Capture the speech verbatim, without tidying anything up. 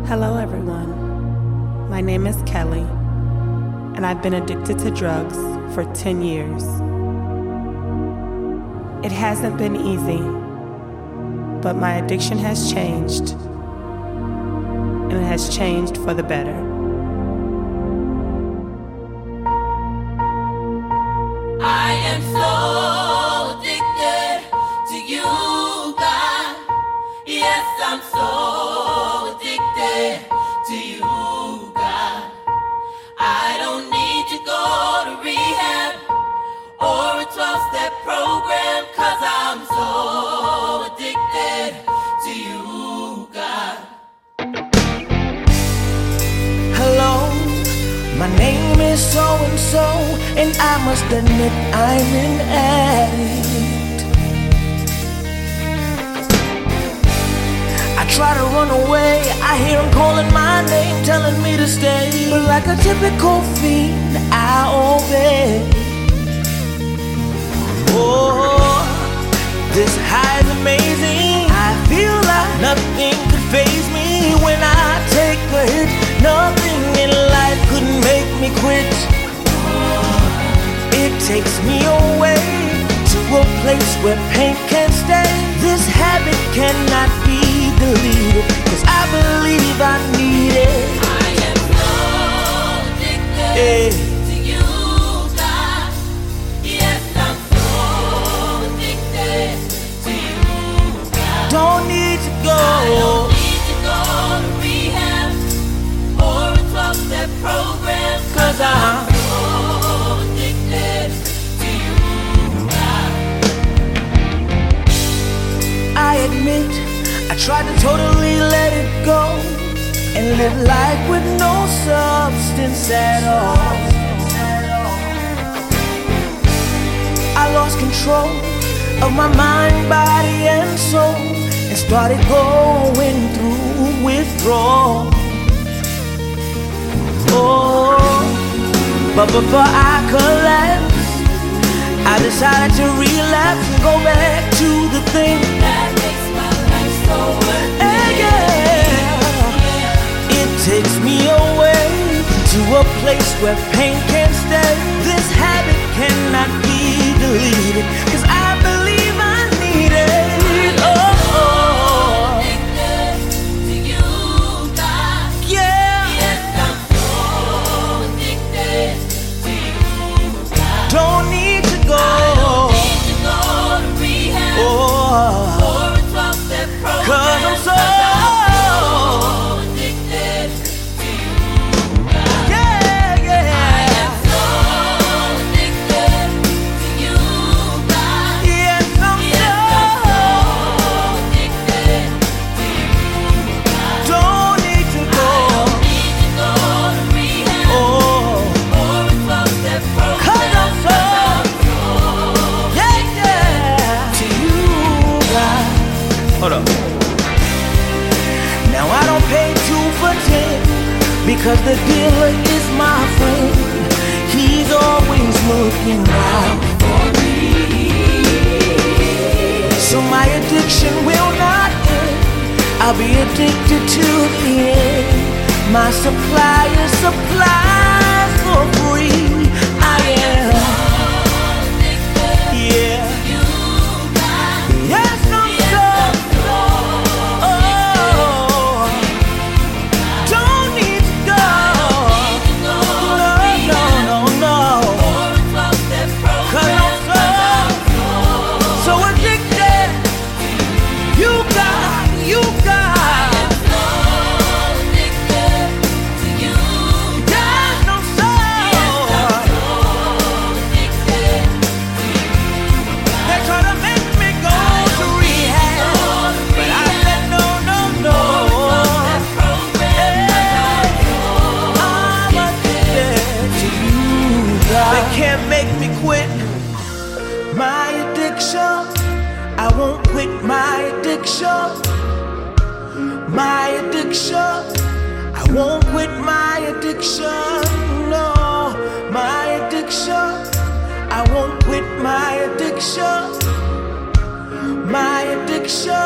Hello, everyone. My name is Kelly, and I've been addicted to drugs for ten years. It hasn't been easy, but my addiction has changed, and it has changed for the better. I am so addicted to you, God. Yes, I'm so addicted to you, God. I don't need to go to rehab or a twelve-step program, 'cause I'm so addicted to you, God. Hello, my name is so-and-so, and I must admit I'm an addict. I try to run away, I hear him calling my name, telling me to stay. But like a typical fiend, I obey. Oh, this high is amazing. I feel like nothing could faze me when I take a hit. Nothing in life could make me quit. It takes me away to a place where pain can't stay. This habit cannot be deleted, 'cause I believe I need it. I am so addicted Hey. to you, God. Yes, I'm so addicted to you, God. Don't need to go. I don't need to go to rehab or a twelve-step program, 'cause I'm so addicted to you, God. I admit I tried to totally let it go and live life with no substance at all. I lost control of my mind, body, and soul, and started going through withdrawal. Oh, but before I collapsed, I decided to relapse and go back to the thing That makes my life so worth Hey, it. yeah. It takes me away to a place where pain can't stay. This habit cannot be deleted, 'cause I believe I need it. Oh, oh. Addicted to you, God. Yeah. Yes, I'm so addicted to you, God. Don't need to go. I don't need to go to rehab Oh, or a twelve-step program, 'cause I'm so addicted to you, God. yeah, I yeah. am so addicted to you, God. Yes, I'm Yes, I'm so so. addicted to you, God. Don't need to I go. don't need to go to rehab Oh, or a twelve-step program, 'cause I'm so. Yeah, yeah, to you, God. Hold up. Now I don't pay two for ten, because the dealer is my friend. He's always looking out for me. So my addiction will not end. I'll be addicted to the end. My supplier supplies for free. I am. Yeah. Yes, I'm so. Oh, don't need to go. No, no, no, no. 'Cause I'm so, so addicted. You got, you got. Yes, I'm so. They try to make me go to rehab, but I said no, no, no. Hey, I'm addicted to you, God. They can't make me quit my addiction. I won't quit my addiction. My addiction. I won't quit my addiction. No, my addiction. I won't quit my addiction. My addiction.